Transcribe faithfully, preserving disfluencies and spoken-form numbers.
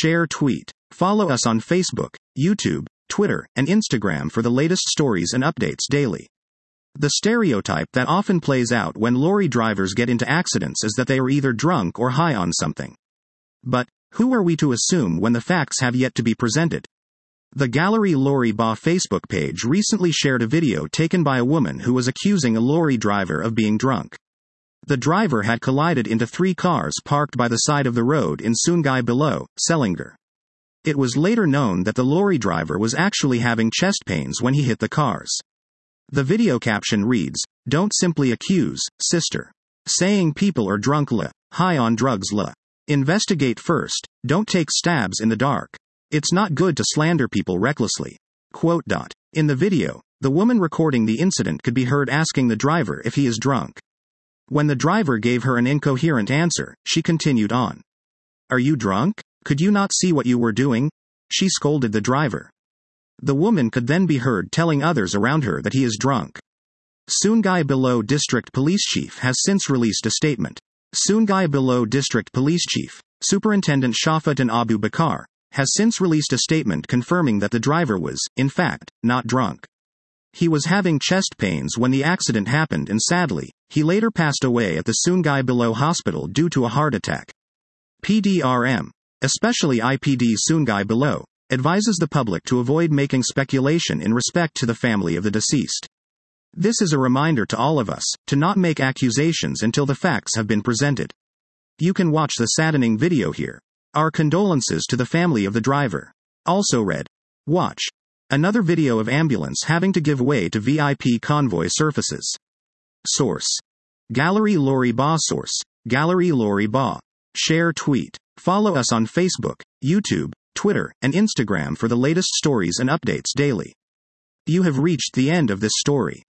share, tweet. Follow us on Facebook, YouTube, Twitter, and Instagram for the latest stories and updates daily. The stereotype that often plays out when lorry drivers get into accidents is that they are either drunk or high on something. But, who are we to assume when the facts have yet to be presented? The Gallery Lorry Ba Facebook page recently shared a video taken by a woman who was accusing a lorry driver of being drunk. The driver had collided into three cars parked by the side of the road in Sungai Below, Selangor. It was later known that the lorry driver was actually having chest pains when he hit the cars. The video caption reads, "Don't simply accuse, sister. Saying people are drunk la, high on drugs la. Investigate first, don't take stabs in the dark. It's not good to slander people recklessly." Quote. In the video, the woman recording the incident could be heard asking the driver if he is drunk. When the driver gave her an incoherent answer, she continued on. "Are you drunk? Could you not see what you were doing?" She scolded the driver. The woman could then be heard telling others around her that he is drunk. Sungai Below District Police Chief has since released a statement. Sungai Below District Police Chief, Superintendent Shafatin Abu Bakar, has since released a statement confirming that the driver was, in fact, not drunk. He was having chest pains when the accident happened and sadly, he later passed away at the Sungai Below Hospital due to a heart attack. P D R M, especially I P D Sungai Below, advises the public to avoid making speculation in respect to the family of the deceased. This is a reminder to all of us, to not make accusations until the facts have been presented. You can watch the saddening video here. Our condolences to the family of the driver. Also read. Watch. Another video of ambulance having to give way to V I P convoy surfaces. Source. Gallery Lorry Ba. Source. Gallery Lorry Ba. Share, tweet. Follow us on Facebook, YouTube, Twitter, and Instagram for the latest stories and updates daily. You have reached the end of this story.